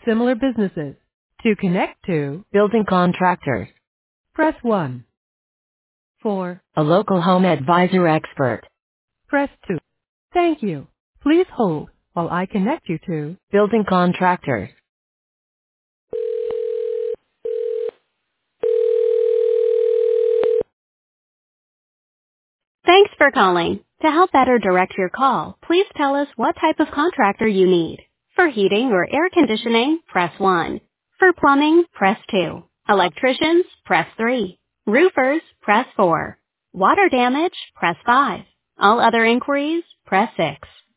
similar businesses. To connect to building contractors, press 1. For a local home advisor expert, press 2. Thank you. Please hold while I connect you to building contractors. Thanks for calling. To help better direct your call, please tell us what type of contractor you need. For heating or air conditioning, press 1. For plumbing, press 2. Electricians, press 3. Roofers, press 4. Water damage, press 5. All other inquiries, press 6.